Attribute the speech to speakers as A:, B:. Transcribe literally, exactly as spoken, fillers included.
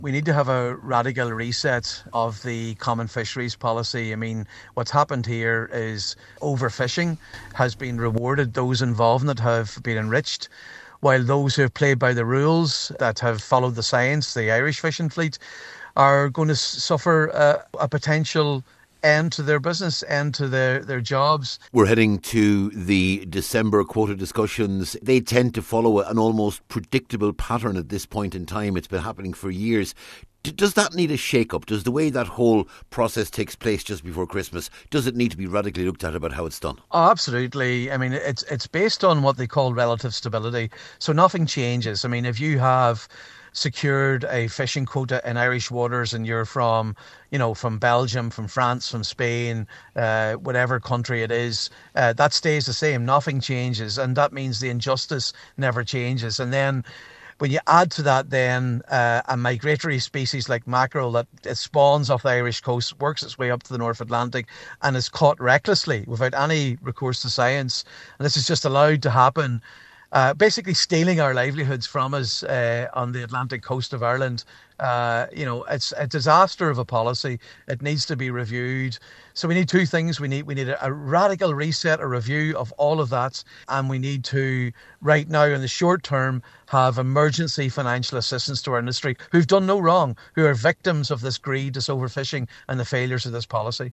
A: We need to have a radical reset of the common fisheries policy. I mean, what's happened here is overfishing has been rewarded. Those involved in it have been enriched, while those who have played by the rules, that have followed the science, the Irish fishing fleet, are going to suffer a, a potential end to their business, end to their, their jobs.
B: We're heading to the December quota discussions. They tend to follow an almost predictable pattern at this point in time. It's been happening for years. D- does that need a shake-up? Does the way that whole process takes place just before Christmas, does it need to be radically looked at about how it's done?
A: Oh, absolutely. I mean, it's it's based on what they call relative stability. So nothing changes. I mean, if you have secured a fishing quota in Irish waters and you're from, you know, from Belgium, from France, from Spain, uh, whatever country it is, uh, that stays the same. Nothing changes. And that means the injustice never changes. And then when you add to that then uh, a migratory species like mackerel that it spawns off the Irish coast, works its way up to the North Atlantic and is caught recklessly without any recourse to science, and this is just allowed to happen, Uh, basically stealing our livelihoods from us uh, on the Atlantic coast of Ireland. Uh, you know, it's a disaster of a policy. It needs to be reviewed. So we need two things. We need we need a, a radical reset, a review of all of that. And we need to, right now in the short term, have emergency financial assistance to our industry who've done no wrong, who are victims of this greed, this overfishing and the failures of this policy.